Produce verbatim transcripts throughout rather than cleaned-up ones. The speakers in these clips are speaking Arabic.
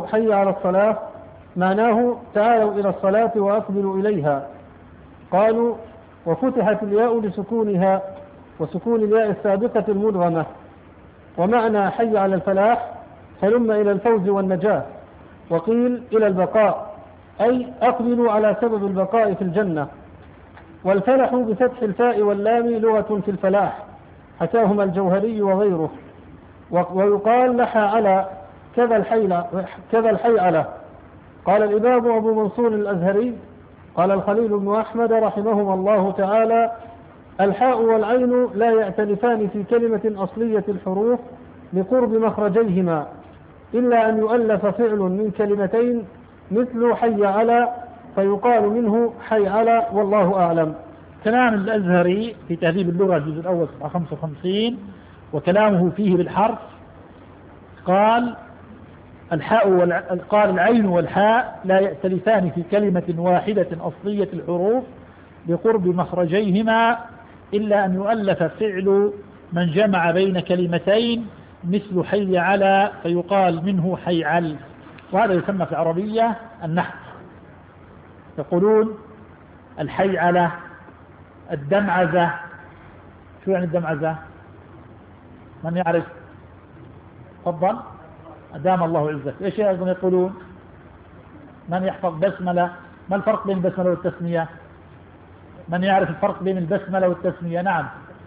قوله حي على الصلاة معناه تعالوا إلى الصلاة وأقبلوا إليها. قالوا وفتحت الياء لسكونها وسكون الياء السابقة المدغمة. ومعنى حي على الفلاح هلم إلى الفوز والنجاة. وقيل إلى البقاء أي أقبلوا على سبب البقاء في الجنة. والفلح بفتح الفاء واللام لغة في الفلاح حكاهما الجوهري وغيره. ويقال لحى على كذا الحي كذا الحي على. قال الإمام أبو منصور الأزهري قال الخليل بن أحمد رحمهما الله تعالى الحاء والعين لا يأتلفان في كلمة أصلية الحروف لقرب مخرجيهما إلا أن يؤلف فعل من كلمتين مثل حي على فيقال منه حي على والله أعلم. كلام الأزهري في تهذيب اللغة الجزء الأول صفحة خمسة وخمسين وكلامه فيه بالحرف قال الحاء والع... قال العين والحاء لا يأتلفان في كلمة واحدة أصلية الحروف لقرب مخرجيهما إلا أن يؤلف فعل من جمع بين كلمتين مثل حي على فيقال منه حي عل. وهذا يسمى في العربية النحت. يقولون الحي على الدمعزة. شو يعني الدمعزة؟ من يعرف؟ تفضل. أدام الله عزك. إيش أيضا يقولون؟ من يحفظ بسملة؟ ما الفرق بين البسملة والتسمية؟ من يعرف الفرق بين البسملة والتسمية؟ نعم.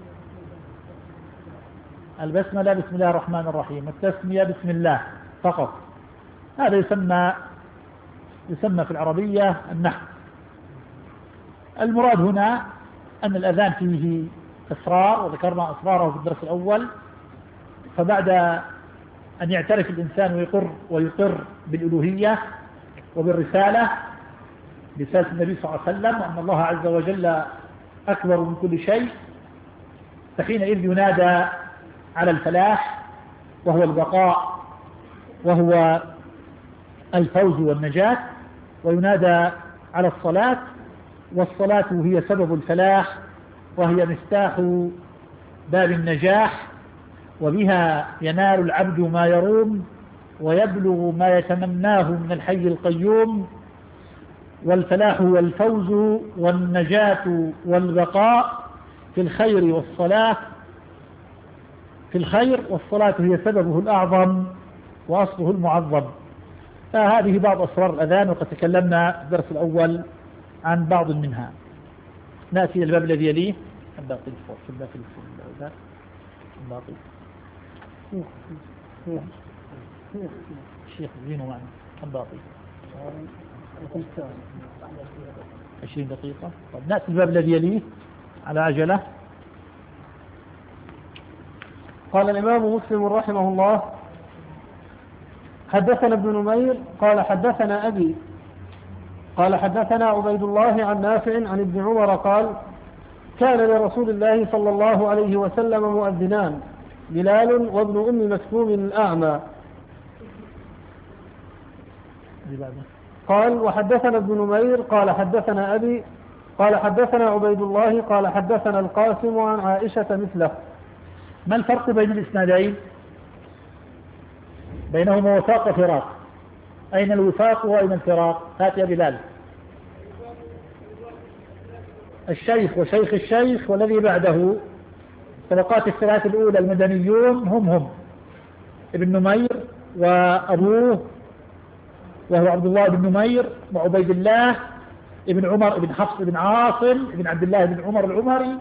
البسملة بسم الله الرحمن الرحيم والتسمية بسم الله فقط. هذا يسمى يسمى في العربية النحو. المراد هنا أن الأذان فيه أسرار وذكرنا أسراره في الدرس الأول. فبعد أن يعترف الإنسان ويقر ويقر بالألوهية وبالرسالة رسالة النبي صلى الله عليه وسلم وأن الله عز وجل أكبر من كل شيء فحينئذ ينادى على الفلاح وهو البقاء وهو الفوز والنجاة. وينادى على الصلاة والصلاة هي سبب الفلاح وهي مفتاح باب النجاح وبها ينال العبد ما يروم ويبلغ ما يتمناه من الحي القيوم. والفلاح والفوز والنجاة والبقاء في الخير والصلاة في الخير والصلاة هي سببه الأعظم وأصله المعظم. فهذه بعض أسرار الأذان وقد تكلمنا في الدرس الأول عن بعض منها. نأتي إلى الباب الذي يليه. الباقي الفور في الباقي الفور الباقي الشيخ زينه معنا الباقي عشرين دقيقة. طيب نأتي الباب الذي يليه على عجلة. قال الإمام مسلم رحمه الله حدثنا ابن نمير قال حدثنا أبي قال حدثنا عبيد الله عن نافع عن ابن عمر قال كان لرسول الله صلى الله عليه وسلم مؤذنان بلال وابن أم مكتوم الأعمى. قال وحدثنا ابن نمير قال حدثنا أبي قال حدثنا عبيد الله قال حدثنا القاسم عن عائشة مثله. ما الفرق بين الإسنادين؟ بينهما وفاق وفراق. أين الوفاق وأين الفراق؟ هات يا بلال. الشيخ وشيخ الشيخ والذي بعده طبقات الثلاث الأولى المدنيون هم هم ابن نمير وأبوه وهو عبد الله بن نمير وعبيد الله ابن عمر ابن حفص بن عاصم ابن عبد الله بن عمر العمري.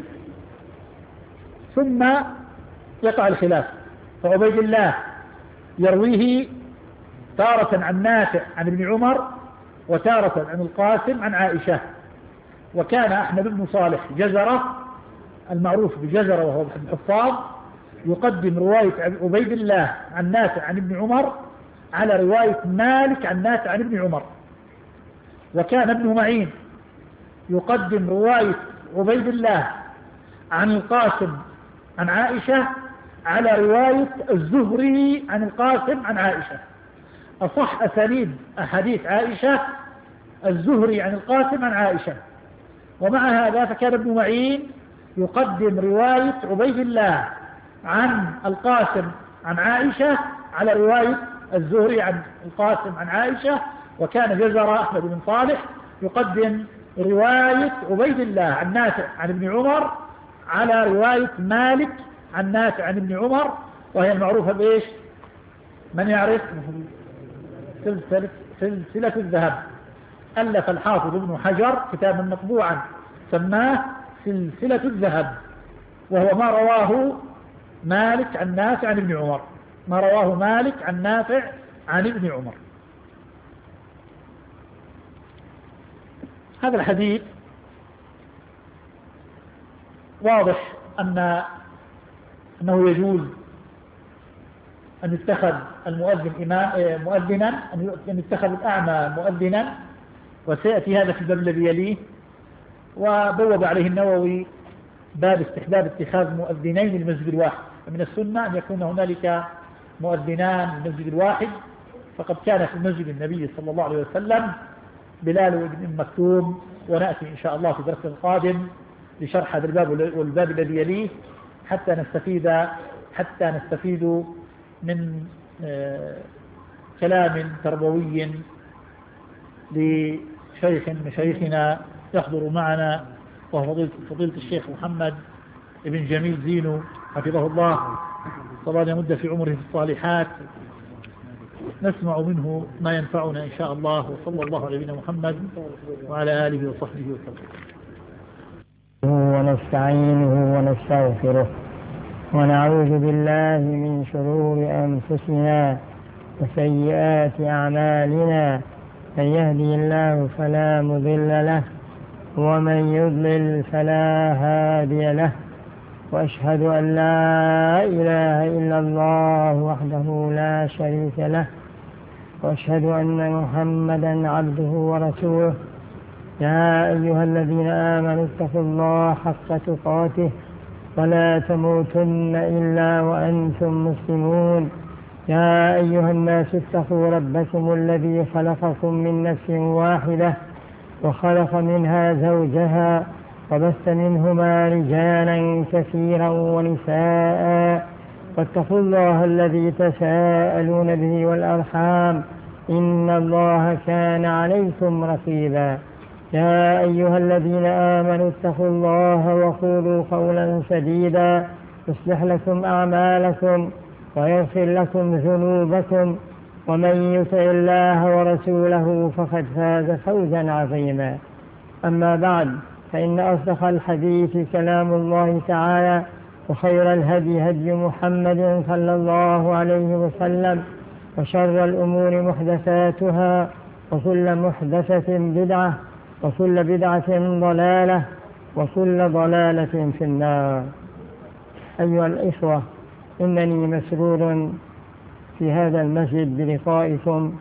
ثم يقع الخلاف فعبيد الله يرويه تارة عن نافع عن ابن عمر وتارة عن القاسم عن عائشة. وكان أحمد بن صالح جزرة المعروف بجزرة وهو من الحفاظ يقدم رواية عبيد الله عن نافع عن ابن عمر على رواية مالك عن نافع عن ابن عمر. وكان ابن معين يقدم رواية عبيد الله عن القاسم عن عائشة على رواية الزهري عن القاسم عن عائشة. أصح أسانيد أحاديث عائشة الزهري عن القاسم عن عائشة. ومع هذا فكان ابن معين يقدم رواية عبيد الله عن القاسم عن عائشة على رواية الزهري عن القاسم عن عائشة، وكان جزر أحمد بن صالح يقدم رواية عبيد الله عن نافع عن ابن عمر على رواية مالك عن نافع عن ابن عمر، وهي المعروفة بإيش؟ من يعرف؟ سلسلة, سلسلة الذهب. ألف الحافظ ابن حجر كتابا مطبوعا سماه سلسلة الذهب، وهو ما رواه مالك عن نافع عن ابن عمر، ما رواه مالك عن نافع عن ابن عمر. هذا الحديث واضح أن أنه يجوز أن يتخذ المؤذن إمام مؤذنا، أن يتخذ الأعمى مؤذنا، وسيأتي هذا في الباب الذي يليه. وبوب عليه النووي باب استحباب اتخاذ مؤذنين للمسجد الواحد، فمن السنة أن يكون هنالك مؤذنان للمسجد الواحد، فقد كان في مسجد النبي صلى الله عليه وسلم بلال وابن مكتوم، ونأتي إن شاء الله في درس القادم لشرح هذا الباب والباب الذي يليه حتى نستفيد حتى نستفيد من كلام تربوي لشيخ من شيخنا يحضر معنا، وهو فضيلة الشيخ محمد ابن جميل زينو حفظه الله، طبعا يمد في عمره في الصالحات. نسمع منه ما ينفعنا إن شاء الله، وصلى الله على نبينا محمد وعلى آله وصحبه وسلم. ونستعينه ونستغفره ونعوذ بالله من شرور أنفسنا وسيئات أعمالنا، من يهدي الله فلا مضل له ومن يضلل فلا هادي له، وأشهد أن لا إله إلا الله وحده لا شريك له، وأشهد أن محمدا عبده ورسوله. يا أيها الذين آمنوا اتقوا الله حق تقاته ولا تموتن إلا وأنتم مسلمون. يا أيها الناس اتقوا ربكم الذي خلقكم من نفس واحدة وخلق منها زوجها وبث منهما رجالا كثيرا ونساء، واتقوا الله الذي تساءلون به والأرحام إن الله كان عليكم رقيبا. يا أيها الذين آمنوا اتقوا الله وقولوا قولا سديدا يصلح لكم أعمالكم ويغفر لكم ذنوبكم، ومن يطع الله ورسوله فقد فاز فوزا عظيما. أما بعد، فإن أصدق الحديث كلام الله تعالى، وخير الهدي هدي محمد صلى الله عليه وسلم، وشر الأمور محدثاتها، وكل محدثة بدعة، وكل بدعة ضلالة، وكل ضلالة في النار. أيها الإخوة، إنني مسرور في هذا المسجد بلقائكم،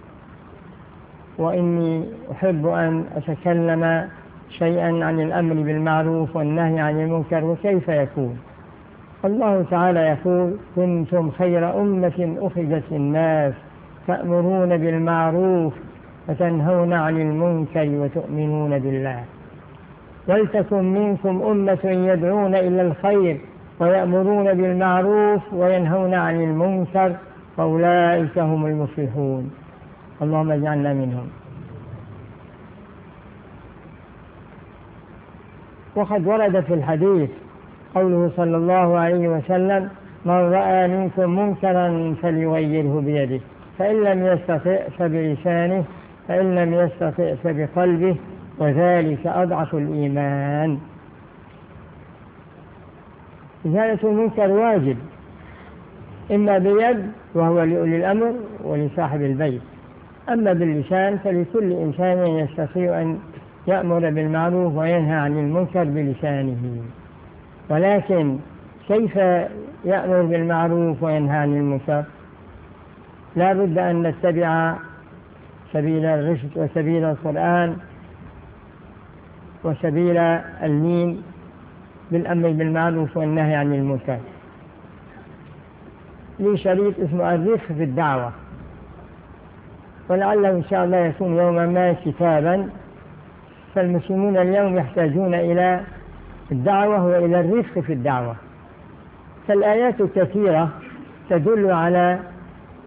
وإني أحب أن أتكلم شيئا عن الأمر بالمعروف والنهي عن المنكر وكيف يكون. الله تعالى يقول: كنتم خير أمة أخرجت للناس تأمرون بالمعروف وتنهون عن المنكر وتؤمنون بالله. ولتكن منكم أمة يدعون إلى الخير ويأمرون بالمعروف وينهون عن المنكر فأولئك هم المفلحون. اللهم اجعلنا منهم. وقد ورد في الحديث قوله صلى الله عليه وسلم: من رأى منكم منكرا فليغيره بيده، فإن لم يستطع فبلسانه، فإن لم يستطع فبقلبه، وذلك أضعف الإيمان. إزالة المنكر واجب، إما بيد وهو لأولي الأمر ولصاحب البيت، أما باللسان فلكل إنسان يستطيع أن يأمر بالمعروف وينهى عن المنكر بلسانه. ولكن كيف يأمر بالمعروف وينهى عن المنكر؟ لا بد أن نتبع سبيل الرشد وسبيل القرآن وسبيل اللين بالأمر بالمعروف والنهي عن المنكر. لي شريط اسمه الرفق في الدعوة، ولعله إن شاء الله يكون يوما ما كتابا. فالمسلمون اليوم يحتاجون إلى الدعوة وإلى الرفق في الدعوة، فالآيات الكثيرة تدل على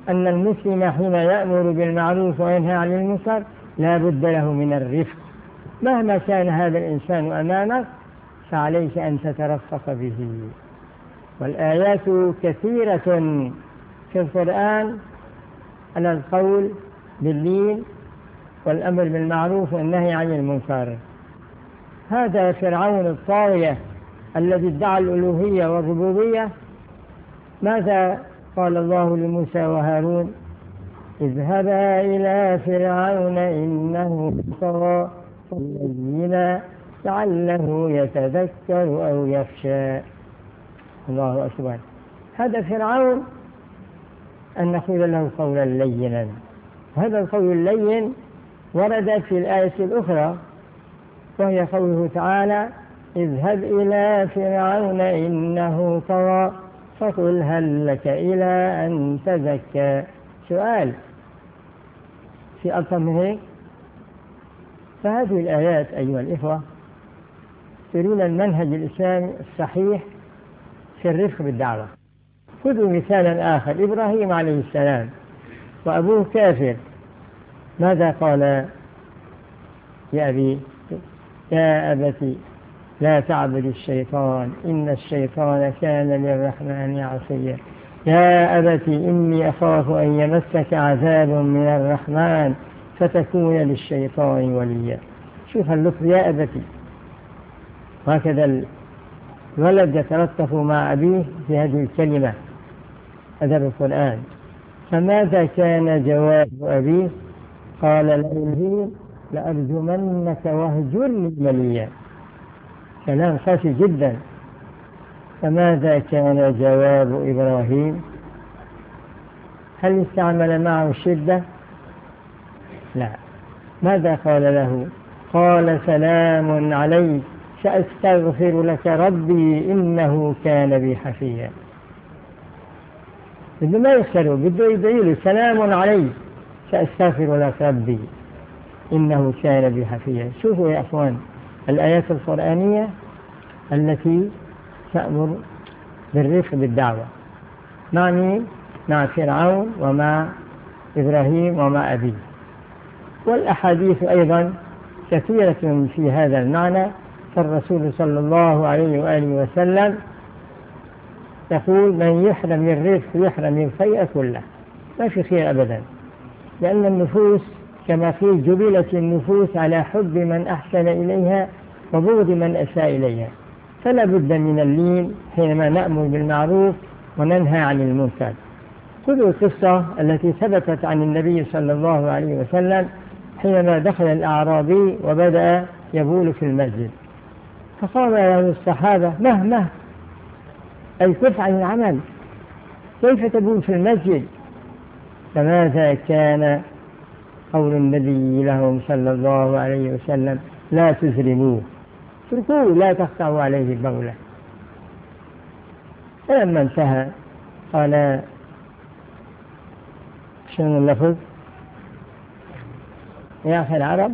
أن المسلم حين يأمر بالمعروف وينهى عن المنكر لا بد له من الرفق، مهما كان هذا الإنسان أمامك فعليك أن تترفق به. والآيات كثيرة في القرآن على القول باللين والأمر بالمعروف والنهي عن المنكر. هذا فرعون الطاغية الذي ادعى الألوهية والربوبية، ماذا قال الله لموسى وهارون؟ اذهبا إلى فرعون إنه طغى فبينا لعله يتذكر أو يخشى. الله أكبر. هذا فرعون أن نقول له قولا لينا، وهذا القول اللين ورد في الآية الأخرى وهي قوله تعالى اذهب إلى فرعون إنه طغى فقل هل لك إلى أن تزكى. سؤال في أكثر من هيك؟ فهذه الآيات أيها الإخوة ترون المنهج الإسلامي الصحيح في الرفق بالدعوة. خذوا مثالا آخر، إبراهيم عليه السلام وأبوه كافر، ماذا قال يا أبي يا أبتي لا تعبد الشيطان إن الشيطان كان للرحمن عصيا يا أبتي إني أخاف أن يمسك عذاب من الرحمن فتكون للشيطان وليا. شوف اللطف، يا أبتي. هكذا الولد يتلطف مع أبيه في هذه الكلمة، أدب القرآن. فماذا كان جواب أبيه؟ قال له لأرجمنك واهجرني مليا. كلام قاسي جدا. فماذا كان جواب إبراهيم؟ هل استعمل معه الشدة؟ لا. ماذا قال له؟ قال سلام عليك سأستغفر لك ربي إنه كان بي حفيا. بده ما يخسره، بده يدعي له سلام عليك سأستغفر لك ربي إنه كان بي حفيا. شوفوا يا أخوان الآيات القرآنية التي تأمر بالرفق بالدعوة، مع مين؟ مع فرعون ومع إبراهيم ومع أبيه. والأحاديث أيضا كثيرة في هذا المعنى. فالرسول صلى الله عليه وآله وسلم يقول من يحرم الرفق يحرم الخير كله، ما في خير أبدا، لأن النفوس كما قيل جبلت النفوس على حب من أحسن إليها وبغض من أساء إليها، فلا بد من اللين حينما نأمر بالمعروف وننهى عن المنكر. خذوا القصة التي ثبتت عن النبي صلى الله عليه وسلم حينما دخل الأعرابي وبدأ يبول في المسجد، فقال له الصحابة مه مه أي كف عن العمل، كيف تبول في المسجد؟ فماذا كان قول النبي لهم صلى الله عليه وسلم؟ لا تزرموه، اتركوه لا تقطعوا عليه البولة. فلما انتهى قال شنو اللفظ يا أخي العرب؟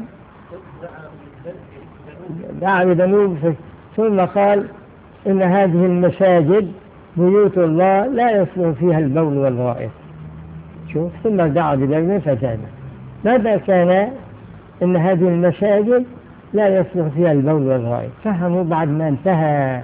دعا بذنوب. ثم قال إن هذه المساجد بيوت الله لا يصلح فيها البول والغائط. شوف، ثم دعا بذنوب فزاد. ماذا كان؟ إن هذه المساجد لا يصلح فيها البول والغائط. فهموا بعد ما انتهى،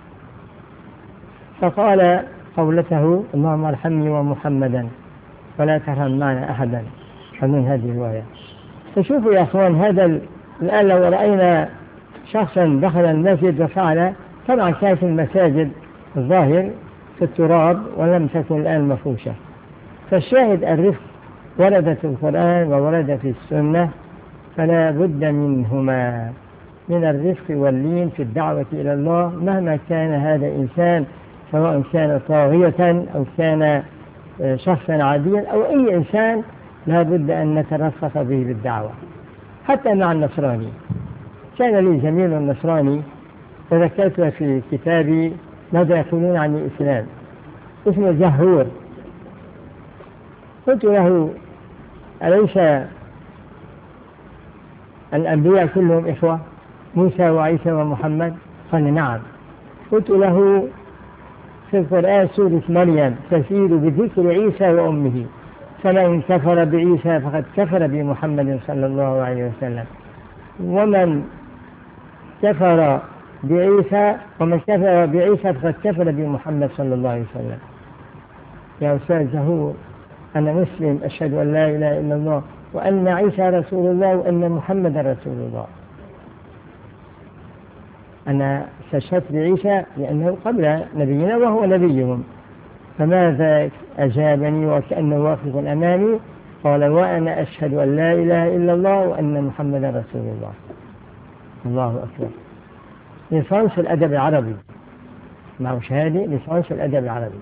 فقال قولته اللهم ارحمني ومحمدا ولا ترحم معنا أحدا، فمن هذه الرواية. فشوفوا يا أخوان هذا الآن لو رأينا شخصا دخل المسجد وفعل، طبعا كانت المساجد الظاهر في التراب ولم تكن الآن مفروشة. فالشاهد الرفق ورد في القرآن وورد في السنة، فلا بد منهما، من الرفق واللين في الدعوة إلى الله مهما كان هذا الإنسان، سواء كان طاغية أو كان شخصا عاديا أو أي إنسان، لا بد أن نترفق به بالدعوة. حتى مع النصراني، كان لي زميل النصراني وذكرت في كتابي ماذا يقولون عن الإسلام، اسمه زهور. قلت له أليس الأنبياء كلهم إخوة، موسى وعيسى ومحمد؟ قال نعم. قلت له في القرآن سورة مريم تزيد بذكر عيسى وأمه، فمن كفر بعيسى فقد كفر بمحمد صلى الله عليه وسلم، ومن كفر بعيسى ومن كفر بعيسى فقد كفر بمحمد صلى الله عليه وسلم. يا أستاذ زهور، أنا مسلم أشهد أن لا إله إلا الله وأن عيسى رسول الله وأن محمد رسول الله. أنا استشهدت بعيسى لأنه قبل نبينا وهو نبيهم، فماذا أجابني وكأنه واقف أمامي؟ قال وأنا أشهد أن لا إله إلا الله وأن محمد رسول الله. الله أكبر. لصانس الأدب العربي، مع شهادة لصانس الأدب العربي.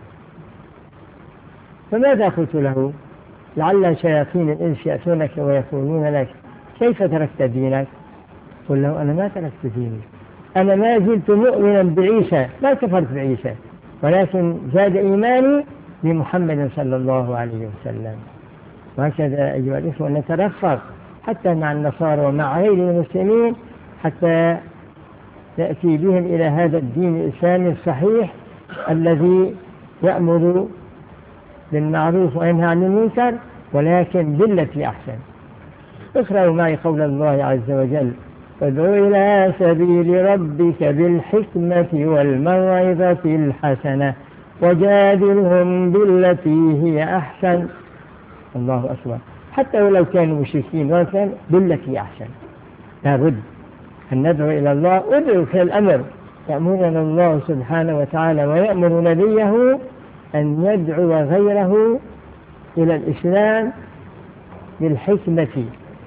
فماذا قلت له؟ لعل شياطين الإنس يأتونك ويقولون لك كيف تركت دينك؟ قل له أنا ما تركت ديني، أنا ما زلت مؤمنا بعيسى، ما كفرت بعيسى، ولكن زاد إيماني بمحمد صلى الله عليه وسلم. وهكذا أيها الإخوة نترفق حتى مع النصارى ومع غير المسلمين حتى يأتي بهم إلى هذا الدين الإسلامي الصحيح الذي يأمر بالمعروف وينهى عن المنكر، ولكن بالتي أحسن. اقرأوا معي قول الله عز وجل: ادع إلى سبيل ربك بالحكمة والموعظة الحسنة وجادلهم بالتي هي أحسن. الله أكبر. حتى ولو كانوا مشركين ولكن بالتي أحسن. لابد أن ندعو إلى الله. ادعو في الأمر، يأمرنا الله سبحانه وتعالى ويأمر نبيه أن يدعو غيره إلى الإسلام بالحكمة،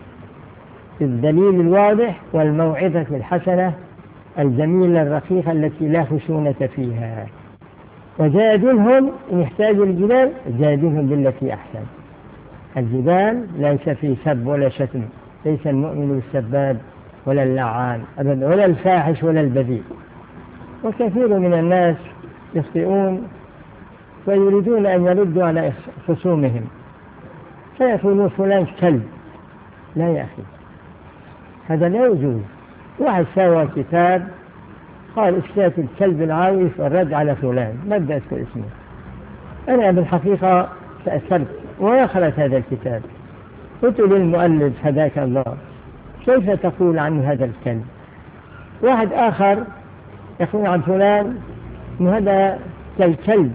بالدليل الواضح والموعظة الحسنة الجميلة الرقيقة التي لا خشونة فيها. وجادلهم إن يحتاجوا الجدال، جادلهم بالتي أحسن. الجدال ليس فيه سب ولا شتم، ليس المؤمن بالسباب ولا اللعان أبدا ولا الفاحش ولا البذيء. وكثير من الناس يخطئون ويريدون أن يردوا على خصومهم فيقولون فلان كلب. لا يا أخي، هذا لا يجوز. واحد سوى كتاب قال إثبات الكلب العاوف والرد على فلان، ما بدي أذكر اسمه. أنا بالحقيقة تأثرت وأخرت هذا الكتاب، قلت للمؤلف هداك الله كيف تقول عنه هذا الكلب؟ واحد آخر يقول عن فلان إنه هذا كالكلب،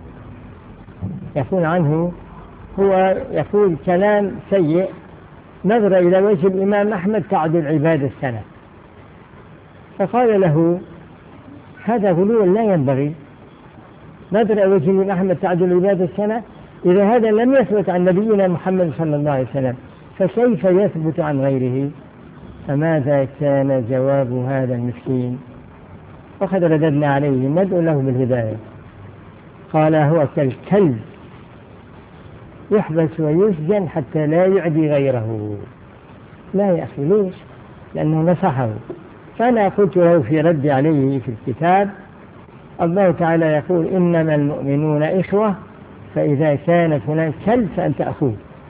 يقول عنه، هو يقول كلام سيء، نظر إلى وجه الإمام أحمد تعدل عبادة السنة. فقال له هذا غلو لا ينبغي، نظر إلى وجه الإمام أحمد تعدل عبادة السنة. إذا هذا لم يثبت عن نبينا محمد صلى الله عليه وسلم فكيف يثبت عن غيره؟ فماذا كان جواب هذا المسكين؟ وقد رددنا عليه ندعو له بالهداية. قال هو كالكلب يحبس ويسجن حتى لا يعدي غيره. لا يا أخي، ليش؟ لأنه نصحه. فأنا قلت له في رد عليه في الكتاب: الله تعالى يقول إنما المؤمنون إخوة، فإذا كان فلان كلب فأنت أخوه.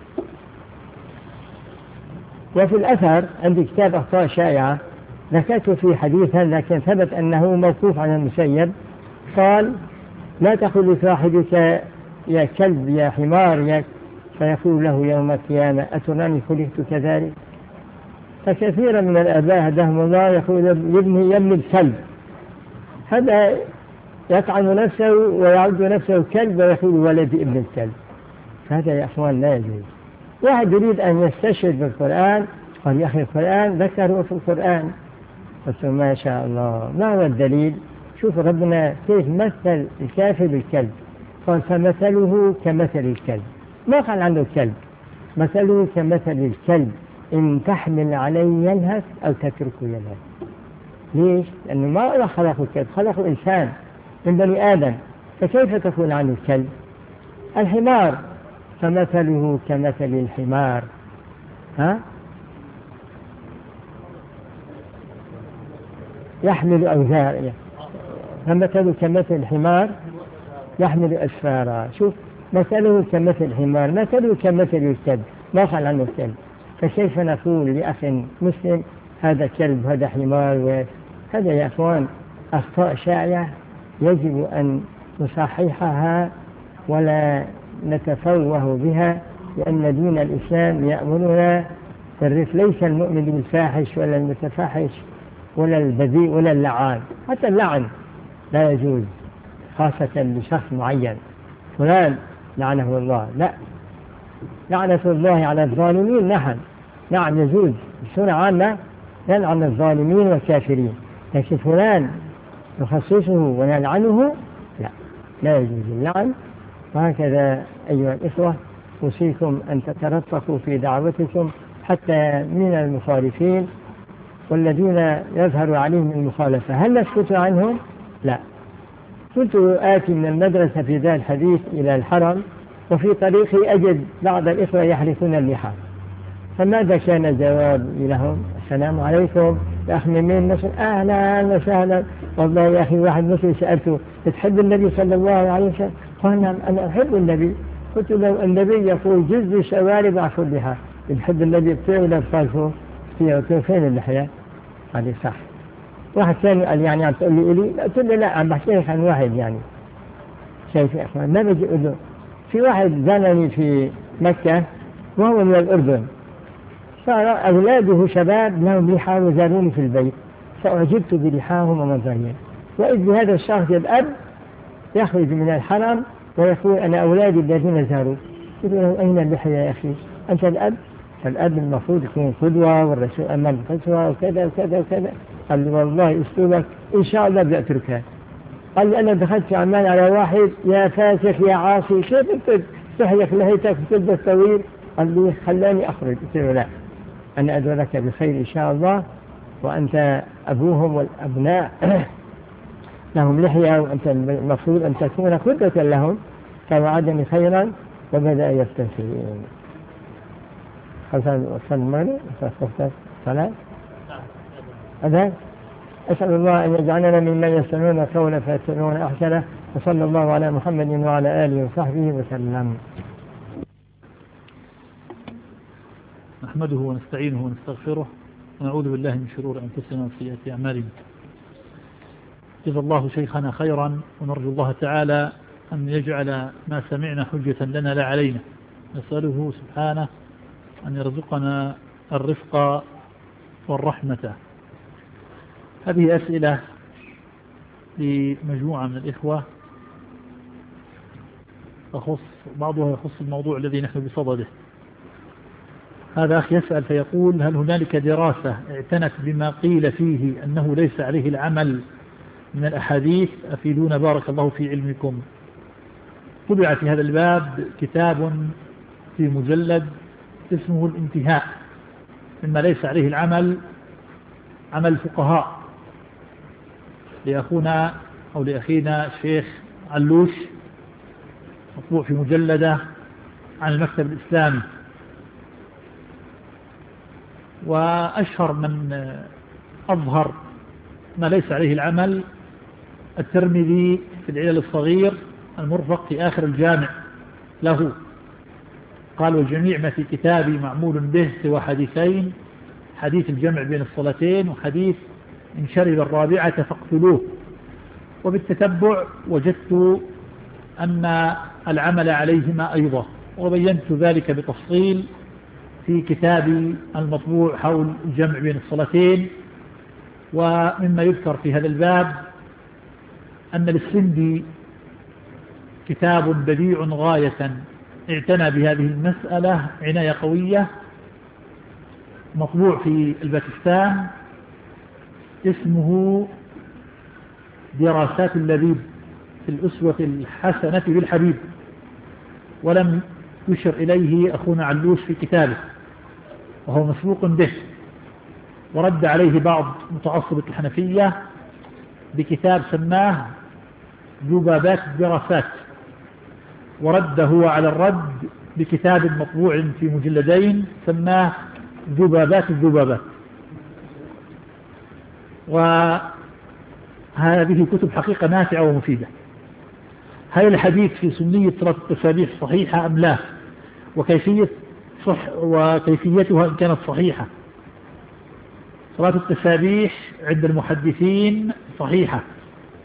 وفي الأثر عندي كتاب أخطاء شائعة ذكرت في حديثا لكن ثبت أنه موقوف عن المسيب، قال: لا تقل لصاحبك يا كلب يا حمار يا، فيقول له يوم القيامة أتراني خلقت كذلك. فكثيرا من الآباء هداهم الله يقول لابنه يا ابن الكلب، هذا يطعن نفسه ويعد نفسه كلب ويقول ولدي ابن الكلب. هذا يا أخوان لا يجوز. واحد يريد أن يستشهد بالقرآن قال يا أخي القرآن ذكره في القرآن. قلت ما شاء الله، ما هو الدليل؟ شوف ربنا كيف مثل الكافر بالكلب، قال فمثله كمثل الكلب، ما قال عنه الكلب، مثله كمثل الكلب إن تحمل عليه يلهث أو تتركه يلهث. ليش؟ لأنه ما الله خلقه الكلب، خلقه إنسان من بني آدم، فكيف تقول عنه الكلب؟ الحمار فمثله كمثل الحمار. ها؟ يحمل أوزار، فمثله كمثل الحمار يحمل أسفارا. شوف، مثله كمثل الحمار، مثله كمثل الكلب، ما قال عنه الكلب. فكيف نقول لأخ مسلم هذا كلب هذا حمار؟ هذا يا أخوان أخطاء شائعة يجب أن نصححها ولا نتفوه بها لأن دين الإسلام يأمرنا بالرفق، ليس المؤمن بالفاحش ولا المتفاحش ولا البذيء ولا اللعان. حتى اللعن لا يجوز خاصة لشخص معين فلان لعنه الله، لا، لعنة الله على الظالمين نعم نعم يجوز بصورة عامة نلعن الظالمين والكافرين، لكن فلان نخصصه ونلعنه لا، لا يجوز اللعن. وهكذا أيها الإخوة أوصيكم أن تترفقوا في دعوتكم حتى من المخالفين والذين يظهر عليهم المخالفة. هل نسكت عنهم؟ لا. كنت آتي من المدرسة في ذا الحديث إلى الحرم، وفي طريقي أجد بعض الإخوة يحرقون اللحى، فماذا كان جوابي لهم؟ السلام عليكم يا أخي من مصر، أهلا وسهلا، والله يا أخي واحد مصري سألته تحب النبي صلى الله عليه وسلم؟ قال نعم أنا أحب النبي. قلت له النبي يقول جز الشوارب عفو اللحى، يحب النبي بتاعه ولا بطالفه؟ قلت له فين اللحية؟ قال صح. واحد ثاني قال يعني عم تقول لي إلي؟ قلت له لا عم بحكي لك عن واحد يعني شايف يا أخوان ما بجي أقول له. في واحد زارني في مكة وهو من الأردن، صار أولاده شباب لهم لحى وزاروني في البيت، فأعجبت بلحاهم ومظاهرهم، وإذ بهذا الشخص الأب يخرج من الحرم ويقول أنا أولادي الذين زاروا. قلت له أين اللحية يا أخي؟ أنت الأب؟ فالأب المفروض يكون قدوة والرسول أمام قدوة وكذا وكذا وكذا. قال لي والله أسلوبك إن شاء الله بدي أتركها. قال لي أنا دخلت في عمان على واحد يا فاسق يا عاصي كيف أنت تحيك لحيتك وتلبس طويل؟ قال لي خلاني أخرج. قلت له لا، أنا أدعوك بخير إن شاء الله، وأنت أبوهم والأبناء لهم لحية وأنت المفروض أن تكون قدوة لهم. فوعدني خيرا وبدأ يستنفرون. خلصنا وصل المغرب وصلت الصلاة. هذا أسأل الله أن يجعلنا ممن يستمعون القول فيتبعون أحسنه، وصلى الله على محمد وعلى آله وصحبه وسلم. نحمده ونستعينه ونستغفره ونعوذ بالله من شرور أنفسنا وسيئات أعمالنا. جزا الله شيخنا خيرا، ونرجو الله تعالى أن يجعل ما سمعنا حجة لنا لا علينا. نسأله سبحانه أن يرزقنا الرفق والرحمة. هذه أسئلة لمجموعة من الإخوة تخص بعضها يخص الموضوع الذي نحن بصدده. هذا أخ يسأل فيقول: هل هنالك دراسة اعتنت بما قيل فيه أنه ليس عليه العمل من الأحاديث؟ أفيدونا بارك الله في علمكم. طبع في هذا الباب كتاب في مجلد اسمه الانتهاء مما ليس عليه العمل عمل الفقهاء، لأخونا أو لأخينا الشيخ علوش، مطبوع في مجلدة عن المكتب الإسلامي. وأشهر من أظهر ما ليس عليه العمل الترمذي في العلل الصغير المرفق في آخر الجامع له، قال: والجميع ما في كتابي معمول به سوى حديثين، حديث الجمع بين الصلاتين وحديث إن شرب الرابعة فاقتلوه. وبالتتبع وجدت أن العمل عليهما أيضا، وبينت ذلك بتفصيل في كتابي المطبوع حول الجمع بين الصلاتين. ومما يذكر في هذا الباب أن للسندي كتاب بديع غاية اعتنى بهذه المسألة عناية قوية، مطبوع في الباكستان، اسمه دراسات اللبيب في الأسوة الحسنة بالحبيب، ولم يشر إليه أخونا علوش في كتابه، وهو مسبوق به. ورد عليه بعض متعصبة الحنفية بكتاب سماه ذبابات الدراسات، ورد هو على الرد بكتاب مطبوع في مجلدين سماه ذبابات الذبابات. وهذه كتب حقيقة نافعة ومفيدة. هل الحديث في سنية صلاة التسابيح صحيحة أم لا؟ وكيفية صح وكيفيتها إن كانت صحيحة. صلاة التسابيح عند المحدثين صحيحة،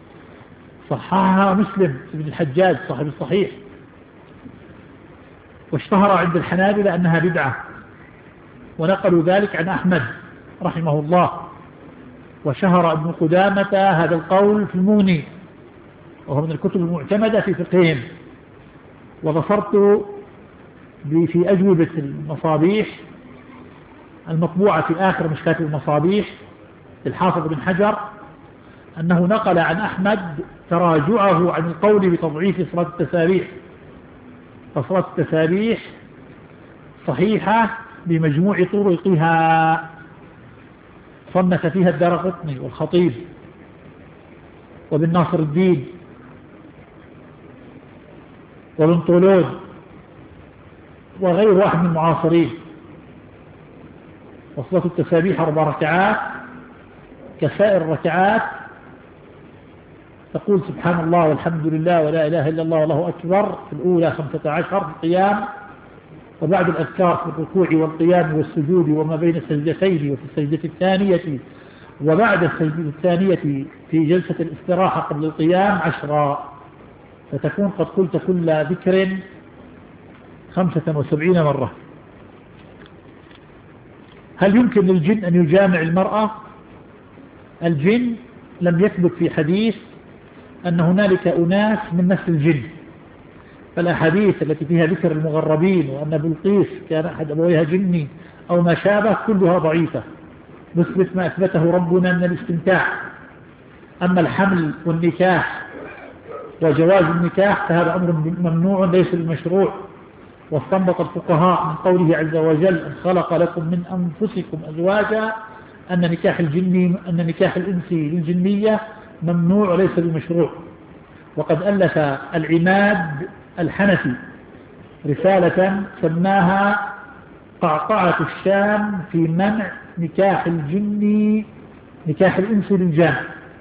صححها مسلم بن الحجاج صاحب الصحيح. واشتهر عند الحنابلة أنها بدعة، ونقلوا ذلك عن أحمد رحمه الله. وشهر ابن قدامة هذا القول في المغني، وهو من الكتب المعتمدة في فقههم. وظفرت في أجوبة المصابيح المطبوعة في آخر مشكاة المصابيح الحافظ بن حجر أنه نقل عن أحمد تراجعه عن القول بتضعيف صلاة التسابيح، فصلاة التسابيح صحيحة بمجموع طرقها. صنف فيها الدارقطني والخطيب وابن ناصر الدين وابن طولون وغير واحد من المعاصرين. وصلاة التسابيح أربع ركعات كسائر الركعات، تقول سبحان الله والحمد لله ولا إله إلا الله والله أكبر في الأولى خمسة عشر في القيام، وبعد الأذكار في الركوع والقيام والسجود وما بين السجدتين وفي السجدة الثانية وبعد السجدة الثانية في جلسة الاستراحة قبل القيام عشرا، فتكون قد قلت كل ذكر خمسة وسبعين مرة. هل يمكن للجن أن يجامع المرأة؟ الجن لم يثبت في حديث أن هنالك أناس من نفس الجن، فالأحاديث التي فيها ذكر المغربين وأن بلقيس كان أحد أبويها جني أو ما شابه كلها ضعيفة، نثبت ما أثبته ربنا من الاستمتاع. أما الحمل والنكاح وجواز النكاح فهذا أمر ممنوع ليس المشروع. واستنبط الفقهاء من قوله عز وجل أن خلق لكم من أنفسكم أزواجا أن نكاح الجني أن نكاح الإنسي للجنية ممنوع ليس بمشروع. وقد ألف العماد الحنفي رسالة سماها قعقعة الشام في منع نكاح الجني نكاح الإنسي للجان.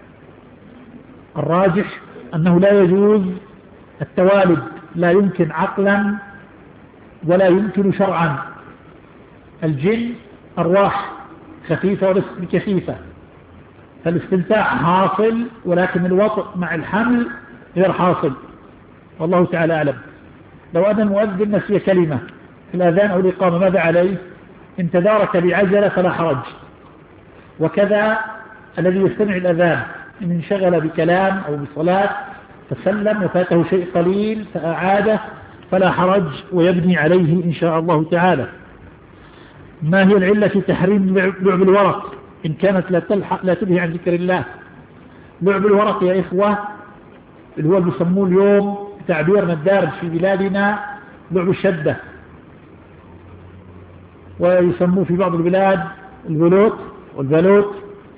الراجح أنه لا يجوز التوالد، لا يمكن عقلا ولا يمكن شرعا. الجن أرواح خفيفة وليست بكثيفة، فالاستمتاع حاصل ولكن الوطء مع الحمل غير حاصل، والله تعالى أعلم. لو أن المؤذن نسي كلمة في الأذان أو الإقامة ماذا عليه؟ إن تدارك بعجلة فلا حرج. وكذا الذي يستمع الأذان إن انشغل بكلام أو بصلاة فسلم وفاته شيء قليل فأعاده فلا حرج ويبني عليه إن شاء الله تعالى. ما هي العلة في تحريم لعب الورق إن كانت لا تلحق لا تلهي عن ذكر الله؟ لعب الورق يا إخوة اللي هو بيسموه اليوم تعبيرنا الدارج في بلادنا لعب الشدة، ويسموه في بعض البلاد البلوت والبلوت.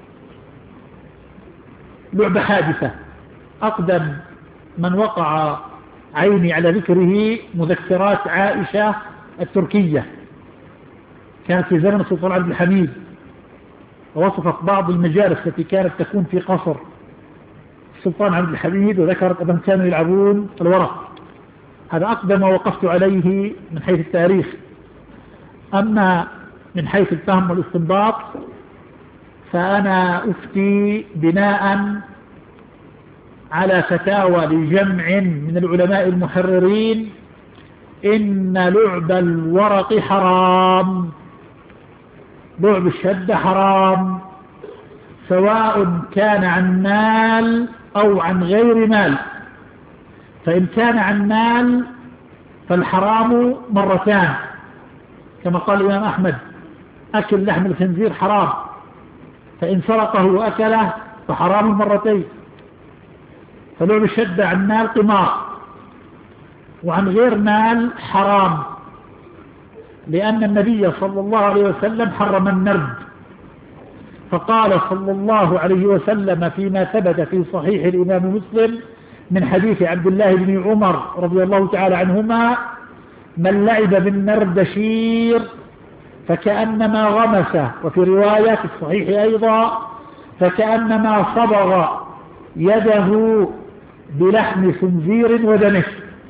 لعبة حادثة، أقدم من وقع عيني على ذكره مذكرات عائشة التركية، كانت في زمن السلطان عبد الحميد، ووصفت بعض المجالس التي كانت تكون في قصر السلطان عبد الحميد وذكرت أنهم كانوا يلعبون الورق. هذا أقدم ما وقفت عليه من حيث التاريخ. أما من حيث الفهم والاستنباط فأنا أفتي بناء على فتاوى لجمع من العلماء المحررين إن لعب الورق حرام، لعب الشدة حرام، سواء كان عن مال أو عن غير مال. فإن كان عن مال فالحرام مرتان كما قال الإمام أحمد: أكل لحم الخنزير حرام، فإن سرقه وأكله فحرام مرتين. فلعب الشدة عن مال قمار، وعن غير مال حرام، لأن النبي صلى الله عليه وسلم حرم النرد، فقال صلى الله عليه وسلم فيما ثبت في صحيح الإمام مسلم من حديث عبد الله بن عمر رضي الله تعالى عنهما: من لعب بالنردشير فكأنما غمس، وفي رواية في الصحيح أيضا فكأنما صبغ يده بلحم خنزير ودمه.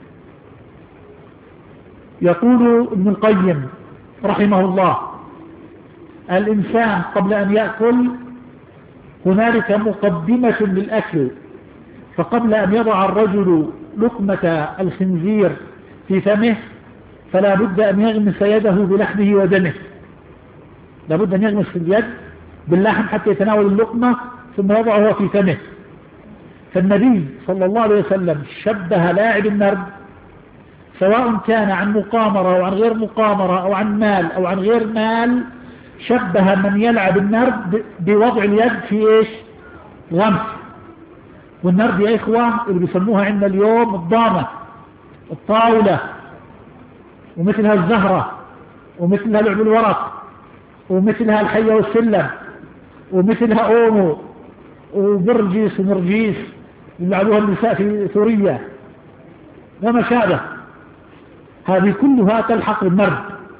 يقول ابن القيم رحمه الله: الإنسان قبل أن يأكل هنالك مقدمة للأكل، فقبل أن يضع الرجل لقمة الخنزير في فمه فلا بد أن يغمس يده بلحمه ودمه، لا بد أن يغمس في اليد باللحم حتى يتناول اللقمة ثم يضعها في فمه. فالنبي صلى الله عليه وسلم شبه لاعب النرد سواء كان عن مقامرة أو عن غير مقامرة أو عن مال أو عن غير مال، شبه من يلعب النرد بوضع اليد في إيش؟ غمس. والنرد يا إخوة اللي بيسموها عندنا اليوم الضامة، الطاولة، ومثلها الزهرة، ومثلها لعب الورق، ومثلها الحية والسلم، ومثلها أومو وبرجيس ونرجيس يلعبوها النساء في سوريا وما شابه. هذه كلها تلحق بالنرد،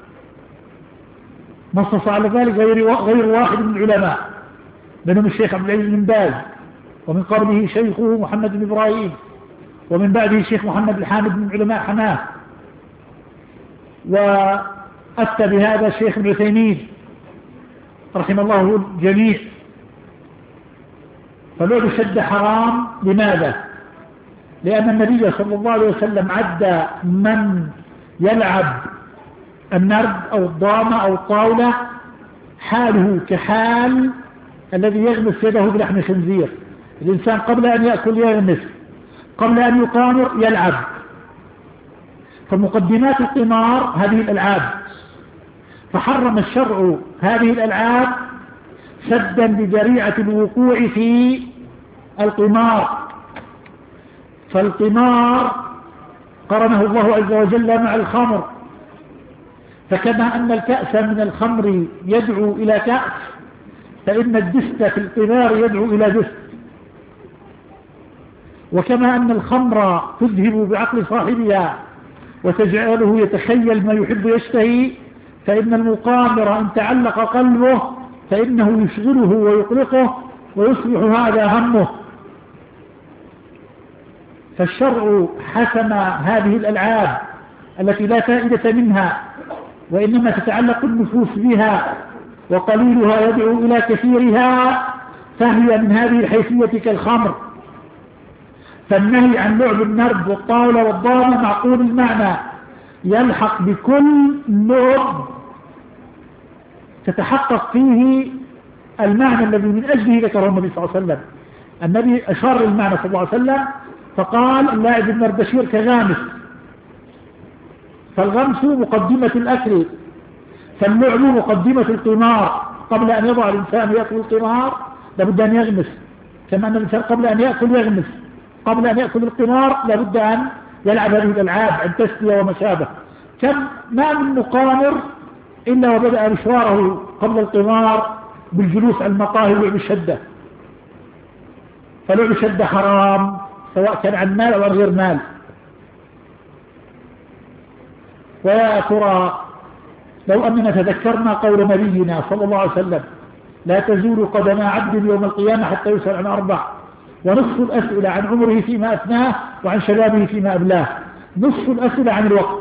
نصص على ذلك غير غير واحد من العلماء، منهم الشيخ عبد العزيز بن باز، ومن قبله شيخه محمد بن إبراهيم، ومن بعده الشيخ محمد الحامد من علماء حناه، وأتى بهذا الشيخ ابن عثيمين رحم الله الجميع. فلعب الشد حرام. لماذا؟ لأن النبي صلى الله عليه وسلم عد من يلعب النرد أو الضامة أو الطاولة حاله كحال الذي يغمس يده بلحم خنزير. الإنسان قبل أن يأكل يغمس، قبل أن يقامر يلعب. فمقدمات القمار هذه الألعاب، فحرم الشرع هذه الألعاب سدا لذريعة الوقوع في القمار. فالقمار قرنه الله عز وجل مع الخمر، فكما أن الكأس من الخمر يدعو إلى كأس، فإن الدست في القمار يدعو إلى دست. وكما أن الخمر تذهب بعقل صاحبها وتجعله يتخيل ما يحب يشتهي، فإن المقامر إن تعلق قلبه فإنه يشغله ويقلقه ويصبح هذا همه. فالشرع حسم هذه الألعاب التي لا فائدة منها وإنما تتعلق النفوس بها وقليلها يدعو إلى كثيرها، فهي من هذه الحيثية كالخمر. فالنهي عن لعب النرد والطاولة والضامة معقول المعنى، يلحق بكل لعب تتحقق فيه المعنى الذي من أجله ذكره النبي صلى الله عليه وسلم. النبي أشار للمعنى صلى الله عليه وسلم فقال اللاعب النردشير كغامس، فالغمس مقدمة الأكل، فاللعب مقدمة القمار. قبل أن يضع الإنسان يأكل القمار لابد أن يغمس، كما أن الإنسان قبل أن يأكل يغمس، قبل أن يأكل القمار لابد أن يلعب هذه الألعاب عن تسلية وما شابه. كم ما من مقامر إلا وبدأ مشواره قبل القمار بالجلوس على المقاهي ولعب الشدة. فلعب الشدة حرام سواء كان عن مال أو عن غير مال. ويا ترى لو أننا تذكرنا قول نبينا صلى الله عليه وسلم لا تزول قدم عبد يوم القيامة حتى يسأل عن أربع، ونصف الأسئلة عن عمره فيما أفناه وعن شبابه فيما أبلاه، نصف الأسئلة عن الوقت.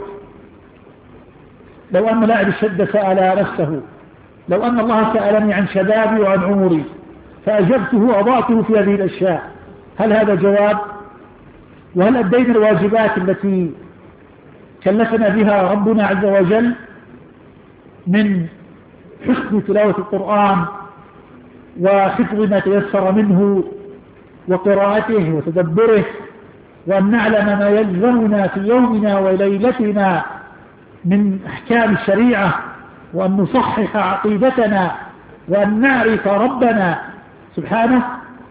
لو أن لاعب الشدة سأل نفسه لو أن الله سألني عن شبابي وعن عمري فأجبته وأضعته في هذه الأشياء، هل هذا جواب؟ وهل أدينا الواجبات التي كلفنا بها ربنا عز وجل من حسن تلاوة القرآن وحفظ ما تيسر منه وقراءته وتدبره، وأن نعلم ما يلزمنا في يومنا وليلتنا من أحكام الشريعة، وأن نصحح عقيدتنا، وأن نعرف ربنا سبحانه.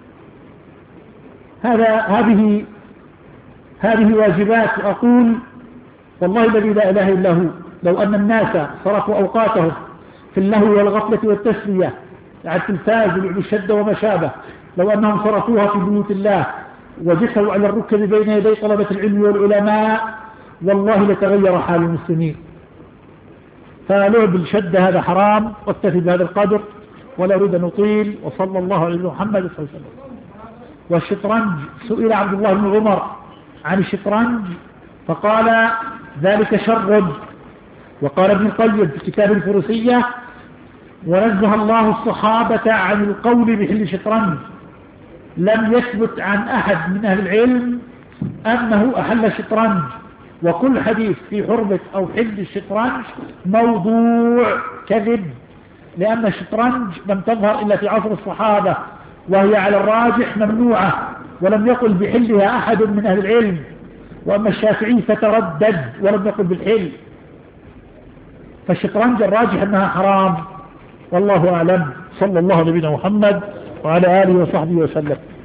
هذا هذه هذه واجبات. أقول والله الذي لا إله إلا هو لو أن الناس صرفوا أوقاتهم في اللهو والغفلة والتسلية على التلفاز ولعب الشدة وما شابه، لو أنهم صرفوها في بيوت الله وجثوا على الركب بين يدي طلبة العلم والعلماء، والله لتغير حال المسلمين. فلعب الشدة هذا حرام. واكتفي بهذا القدر ولا أريد أن أطيل، وصلى الله على محمد صلى الله عليه وسلم. والشطرنج، سئل عبد الله بن عمر عن الشطرنج فقال ذلك شر. وقال ابن القيم في كتاب الفروسية ونزه الله الصحابة عن القول بحل الشطرنج، لم يثبت عن أحد من أهل العلم أنه أحل الشطرنج وكل حديث في حرمة أو حل الشطرنج موضوع كذب، لأن الشطرنج لم تظهر إلا في عصر الصحابة، وهي على الراجح ممنوعة، ولم يقل بحلها أحد من أهل العلم. وأما الشافعي فتردد ولم يقل بالحل، فالشطرنج الراجح أنها حرام، والله أعلم. صلى الله على نبينا محمد وعلى آله وصحبه وسلم.